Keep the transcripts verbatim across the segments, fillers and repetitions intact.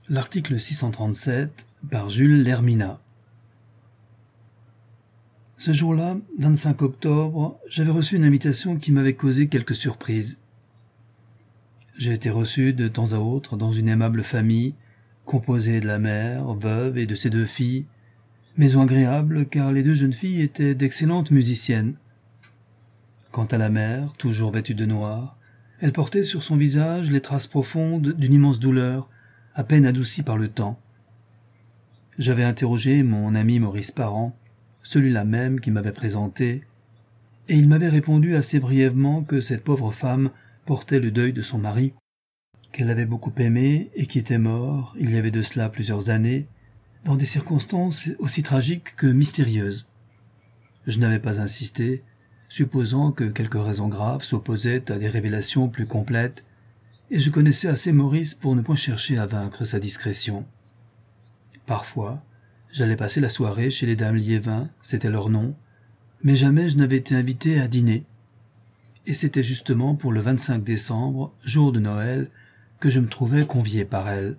L'article six cent trente-sept par Jules Lermina. Ce jour-là, vingt-cinq octobre, j'avais reçu une invitation qui m'avait causé quelques surprises. J'ai été reçu de temps à autre dans une aimable famille, composée de la mère, veuve et de ses deux filles, maison agréable car les deux jeunes filles étaient d'excellentes musiciennes. Quant à la mère, toujours vêtue de noir, elle portait sur son visage les traces profondes d'une immense douleur, à peine adoucie par le temps. J'avais interrogé mon ami Maurice Parent, celui-là même qui m'avait présenté, et il m'avait répondu assez brièvement que cette pauvre femme portait le deuil de son mari, qu'elle avait beaucoup aimé et qui était mort, il y avait de cela plusieurs années, dans des circonstances aussi tragiques que mystérieuses. Je n'avais pas insisté, supposant que quelques raisons graves s'opposaient à des révélations plus complètes, et je connaissais assez Maurice pour ne point chercher à vaincre sa discrétion. Parfois, j'allais passer la soirée chez les dames Liévin, c'était leur nom, mais jamais je n'avais été invité à dîner. Et c'était justement pour le vingt-cinq décembre, jour de Noël, que je me trouvais convié par elles.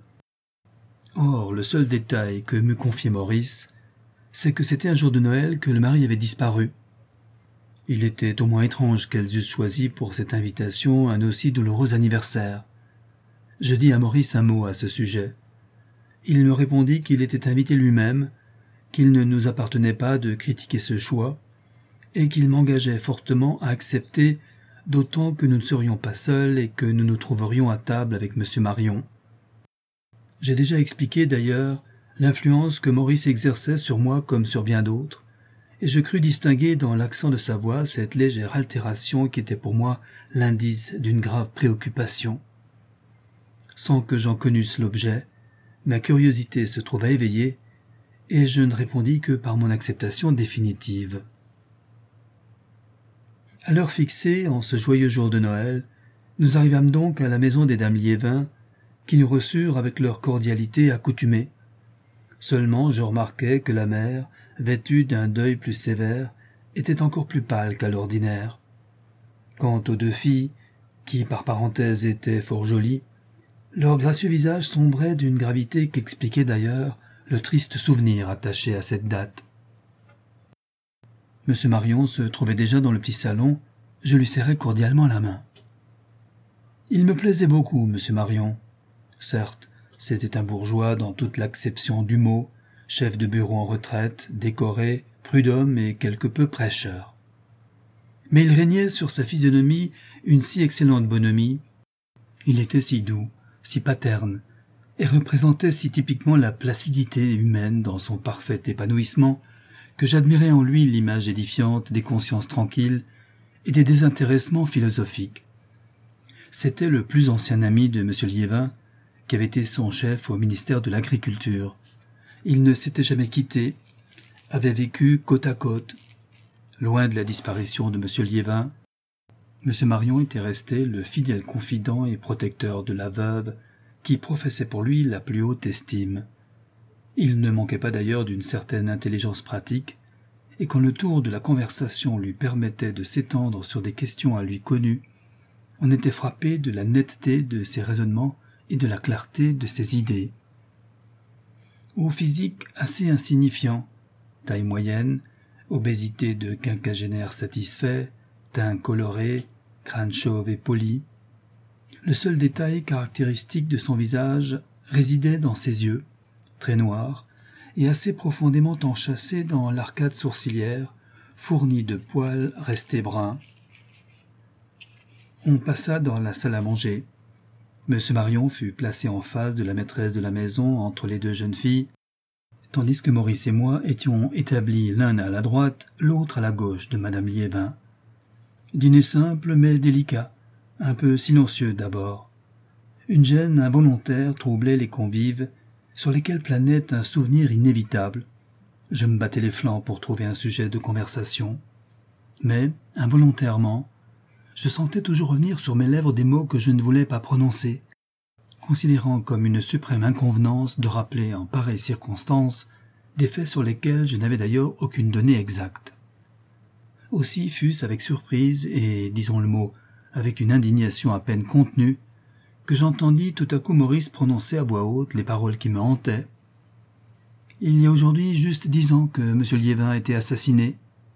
Or, le seul détail que m'eût confié Maurice, c'est que c'était un jour de Noël que le mari avait disparu. Il était au moins étrange qu'elles eussent choisi pour cette invitation un aussi douloureux anniversaire. Je dis à Maurice un mot à ce sujet. Il me répondit qu'il était invité lui-même, qu'il ne nous appartenait pas de critiquer ce choix, et qu'il m'engageait fortement à accepter, d'autant que nous ne serions pas seuls et que nous nous trouverions à table avec M. Marion. J'ai déjà expliqué d'ailleurs l'influence que Maurice exerçait sur moi comme sur bien d'autres, et je crus distinguer dans l'accent de sa voix cette légère altération qui était pour moi l'indice d'une grave préoccupation. Sans que j'en connusse l'objet, ma curiosité se trouva éveillée, et je ne répondis que par mon acceptation définitive. À l'heure fixée, en ce joyeux jour de Noël, nous arrivâmes donc à la maison des dames Liévin, qui nous reçurent avec leur cordialité accoutumée. Seulement je remarquai que la mère, vêtue d'un deuil plus sévère, était encore plus pâle qu'à l'ordinaire. Quant aux deux filles, qui par parenthèse étaient fort jolies, leur gracieux visage sombrait d'une gravité qu'expliquait d'ailleurs le triste souvenir attaché à cette date. M. Marion se trouvait déjà dans le petit salon, je lui serrai cordialement la main. Il me plaisait beaucoup, M. Marion. Certes, c'était un bourgeois dans toute l'acception du mot, chef de bureau en retraite, décoré, prud'homme et quelque peu prêcheur. Mais il régnait sur sa physionomie une si excellente bonhomie, il était si doux, si paterne, et représentait si typiquement la placidité humaine dans son parfait épanouissement, que j'admirais en lui l'image édifiante des consciences tranquilles et des désintéressements philosophiques. C'était le plus ancien ami de M. Liévin, qui avait été son chef au ministère de l'Agriculture. Ils ne s'étaient jamais quittés, avaient vécu côte à côte. Loin de la disparition de M. Liévin, M. Marion était resté le fidèle confident et protecteur de la veuve, qui professait pour lui la plus haute estime. Il ne manquait pas d'ailleurs d'une certaine intelligence pratique, et quand le tour de la conversation lui permettait de s'étendre sur des questions à lui connues, on était frappé de la netteté de ses raisonnements et de la clarté de ses idées. Au physique assez insignifiant, taille moyenne, obésité de quinquagénaire satisfait, teint coloré, crâne chauve et poli. Le seul détail caractéristique de son visage résidait dans ses yeux, très noirs, et assez profondément enchâssés dans l'arcade sourcilière, fournie de poils restés bruns. On passa dans la salle à manger. M. Marion fut placé en face de la maîtresse de la maison entre les deux jeunes filles, tandis que Maurice et moi étions établis l'un à la droite, l'autre à la gauche de Madame Liévin. Dîner simple mais délicat, un peu silencieux d'abord. Une gêne involontaire troublait les convives, sur lesquels planait un souvenir inévitable. Je me battais les flancs pour trouver un sujet de conversation. Mais, involontairement, je sentais toujours revenir sur mes lèvres des mots que je ne voulais pas prononcer, considérant comme une suprême inconvenance de rappeler en pareille circonstance des faits sur lesquels je n'avais d'ailleurs aucune donnée exacte. Aussi fut-ce avec surprise et, disons le mot, avec une indignation à peine contenue, que j'entendis tout à coup Maurice prononcer à voix haute les paroles qui me hantaient. Il y a aujourd'hui juste dix ans que M. Liévin a été assassiné.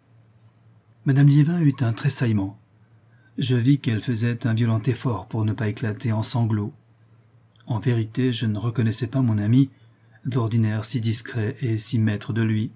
Madame Liévin eut un tressaillement. Je vis qu'elle faisait un violent effort pour ne pas éclater en sanglots. En vérité, je ne reconnaissais pas mon ami, d'ordinaire si discret et si maître de lui.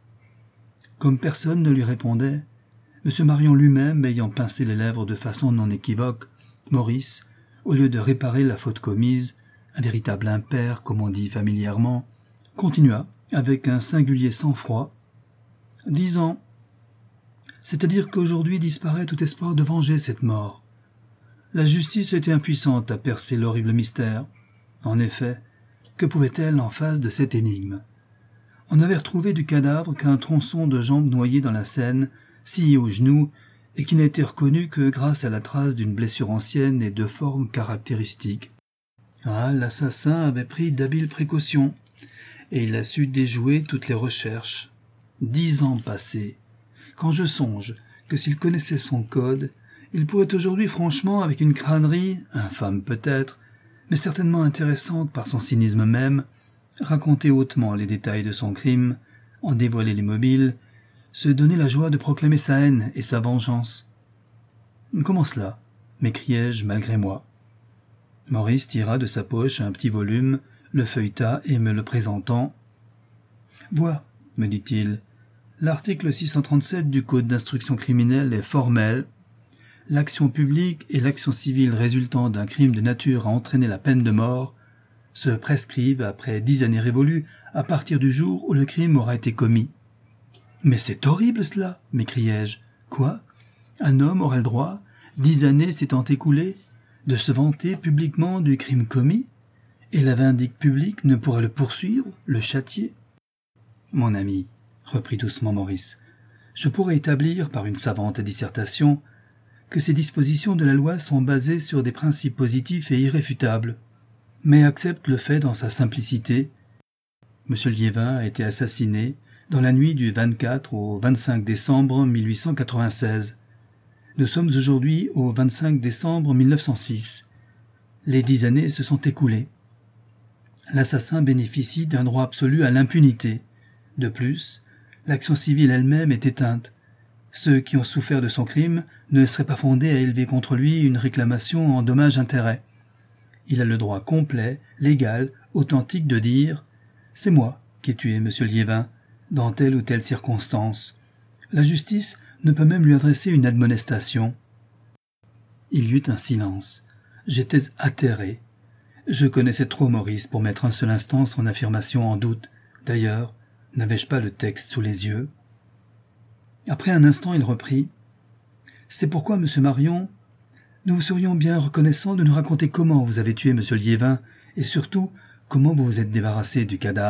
Comme personne ne lui répondait, M. Marion lui-même ayant pincé les lèvres de façon non équivoque, Maurice, au lieu de réparer la faute commise, un véritable impair, comme on dit familièrement, continua, avec un singulier sang-froid. « Dix ans. C'est-à-dire qu'aujourd'hui disparaît tout espoir de venger cette mort. La justice était impuissante à percer l'horrible mystère. En effet, que pouvait-elle en face de cette énigme? On n'avait retrouvé du cadavre qu'un tronçon de jambe noyé dans la Seine, scié au genou, et qui n'a été reconnu que grâce à la trace d'une blessure ancienne et de forme caractéristique. Ah, l'assassin avait pris d'habiles précautions, et il a su déjouer toutes les recherches. Dix ans passés. Quand je songe que s'il connaissait son code, il pourrait aujourd'hui franchement, avec une crânerie, infâme peut-être, mais certainement intéressante par son cynisme même, raconter hautement les détails de son crime, en dévoiler les mobiles, se donner la joie de proclamer sa haine et sa vengeance. « Comment cela ?» m'écriai-je malgré moi. Maurice tira de sa poche un petit volume, le feuilleta et me le présentant. « Vois, me dit-il, l'article six cent trente-sept du Code d'instruction criminelle est formel. L'action publique et l'action civile résultant d'un crime de nature à entraîner la peine de mort se prescrivent après dix années révolues à partir du jour où le crime aura été commis. »« Mais c'est horrible cela !» m'écriai-je. « Quoi ? Un homme aurait le droit, dix années s'étant écoulées, de se vanter publiquement du crime commis, et la vindicte publique ne pourrait le poursuivre, le châtier ? » ?»« Mon ami, reprit doucement Maurice, je pourrais établir par une savante dissertation que ces dispositions de la loi sont basées sur des principes positifs et irréfutables, mais accepte le fait dans sa simplicité. M. Liévin a été assassiné dans la nuit du vingt-quatre au vingt-cinq décembre mille huit cent quatre-vingt-seize. Nous sommes aujourd'hui au vingt-cinq décembre mille neuf cent six. Les dix années se sont écoulées. L'assassin bénéficie d'un droit absolu à l'impunité. De plus, l'action civile elle-même est éteinte. Ceux qui ont souffert de son crime ne seraient pas fondés à élever contre lui une réclamation en dommages-intérêts. Il a le droit complet, légal, authentique de dire « C'est moi qui ai tué M. Liévin, dans telle ou telle circonstance. » La justice ne peut même lui adresser une admonestation. Il y eut un silence. J'étais atterré. Je connaissais trop Maurice pour mettre un seul instant son affirmation en doute. D'ailleurs, n'avais-je pas le texte sous les yeux? Après un instant, il reprit. « C'est pourquoi, monsieur Marion, nous vous serions bien reconnaissants de nous raconter comment vous avez tué monsieur Liévin et surtout comment vous vous êtes débarrassé du cadavre. »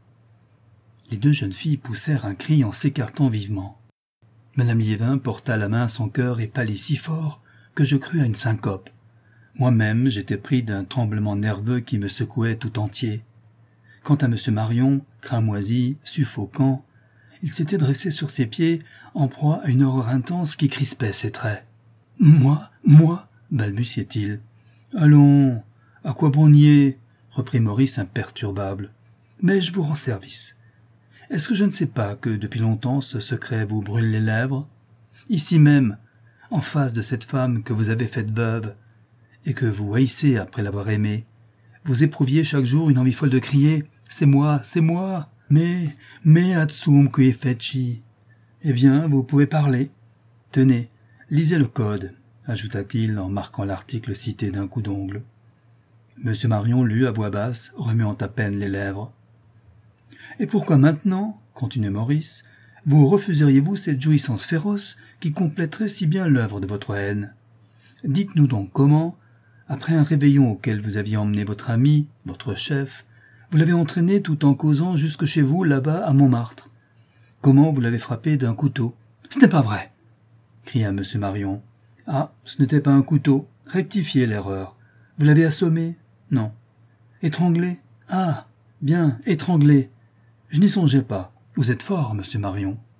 Les deux jeunes filles poussèrent un cri en s'écartant vivement. Madame Liévin porta la main à son cœur et pâlit si fort que je crus à une syncope. Moi-même, j'étais pris d'un tremblement nerveux qui me secouait tout entier. Quant à monsieur Marion, cramoisi, suffocant, il s'était dressé sur ses pieds, en proie à une horreur intense qui crispait ses traits. « Moi, moi » balbutiait-il. « Allons, à quoi bon nier ?» reprit Maurice imperturbable. « Mais je vous rends service. Est-ce que je ne sais pas que depuis longtemps ce secret vous brûle les lèvres? Ici même, en face de cette femme que vous avez faite veuve, et que vous haïssez après l'avoir aimée, vous éprouviez chaque jour une envie folle de crier « C'est moi, c'est moi !» Mais, mais atsum qui feci. Eh bien, vous pouvez parler. Tenez, lisez le code, ajouta-t-il en marquant l'article cité d'un coup d'ongle. Monsieur Marion lut à voix basse, remuant à peine les lèvres. Et pourquoi maintenant, continua Maurice, vous refuseriez-vous cette jouissance féroce qui compléterait si bien l'œuvre de votre haine? Dites-nous donc comment, après un réveillon auquel vous aviez emmené votre ami, votre chef, vous l'avez entraîné tout en causant jusque chez vous, là-bas, à Montmartre. Comment vous l'avez frappé d'un couteau? « Ce n'est pas vrai !» cria M. Marion. « Ah, ce n'était pas un couteau. Rectifiez l'erreur. Vous l'avez assommé? Non. Étranglé? Ah, bien, étranglé. Je n'y songeais pas. Vous êtes fort, M. Marion. »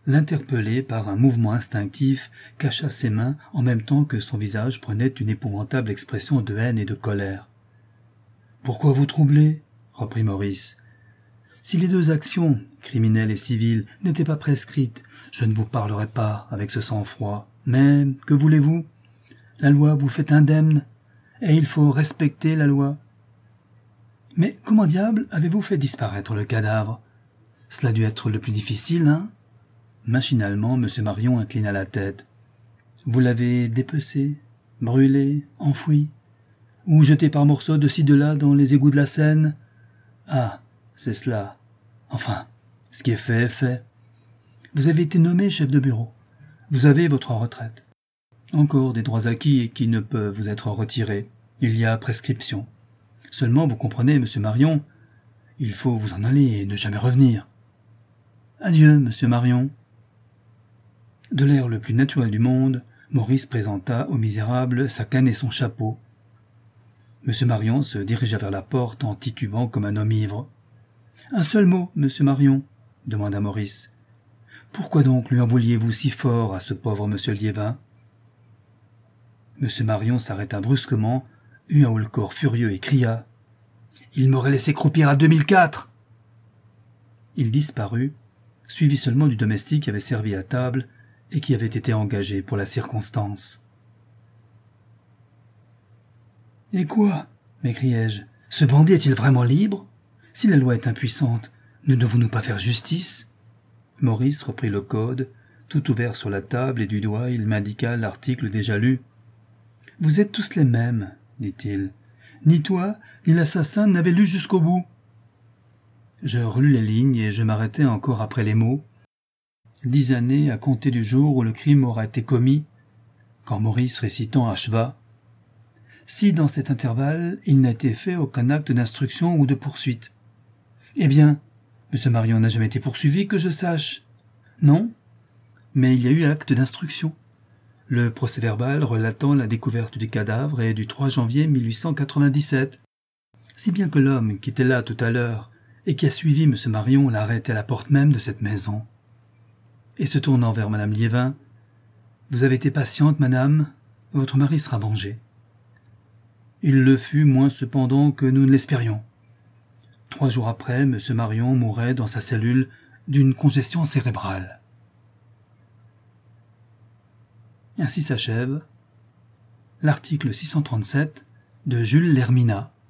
l'interpellé par un mouvement instinctif, cacha ses mains en même temps que son visage prenait une épouvantable expression de haine et de colère. « Pourquoi vous troubler ?» reprit Maurice. « Si les deux actions, criminelle et civile, n'étaient pas prescrites, je ne vous parlerais pas avec ce sang-froid. Mais, que voulez-vous ? La loi vous fait indemne, et il faut respecter la loi. » « Mais comment diable avez-vous fait disparaître le cadavre ? Cela a dû être le plus difficile, hein ?» Machinalement, M. Marion inclina la tête. « Vous l'avez dépecé, brûlé, enfoui, ou jeté par morceaux de ci de là dans les égouts de la Seine ? Ah, c'est cela. Enfin, ce qui est fait est fait. Vous avez été nommé chef de bureau. Vous avez votre retraite. Encore des droits acquis et qui ne peuvent vous être retirés. Il y a prescription. Seulement, vous comprenez, monsieur Marion, il faut vous en aller et ne jamais revenir. Adieu, monsieur Marion. » De l'air le plus naturel du monde, Maurice présenta au misérable sa canne et son chapeau. Monsieur Marion se dirigea vers la porte en titubant comme un homme ivre. « Un seul mot, monsieur Marion, » demanda Maurice. « Pourquoi donc lui en vouliez-vous si fort à ce pauvre monsieur Liévin ?» Monsieur Marion s'arrêta brusquement, eut un haut-le-corps furieux et cria « Il m'aurait laissé croupir à deux mille quatre !» Il disparut, suivi seulement du domestique qui avait servi à table et qui avait été engagé pour la circonstance. « Et quoi ?» m'écriai-je. « Ce bandit est-il vraiment libre ? Si la loi est impuissante, ne devons-nous pas faire justice ?» Maurice reprit le code, tout ouvert sur la table, et du doigt il m'indiqua l'article déjà lu. « Vous êtes tous les mêmes, dit-il. Ni toi, ni l'assassin n'avez lu jusqu'au bout. » Je relus les lignes et je m'arrêtai encore après les mots. Dix années à compter du jour où le crime aura été commis, quand Maurice récitant acheva. Si dans cet intervalle il n'a été fait aucun acte d'instruction ou de poursuite. Eh bien, M. Marion n'a jamais été poursuivi que je sache. Non, mais il y a eu acte d'instruction. Le procès-verbal relatant la découverte du cadavre est du trois janvier mille huit cent quatre-vingt-dix-sept. Si bien que l'homme qui était là tout à l'heure et qui a suivi M. Marion l'arrête à la porte même de cette maison. Et se tournant vers Mme Liévin, « Vous avez été patiente, madame, votre mari sera vengé. » Il le fut moins cependant que nous ne l'espérions. Trois jours après, M. Marion mourait dans sa cellule d'une congestion cérébrale. Ainsi s'achève l'article six cent trente-sept de Jules Lermina.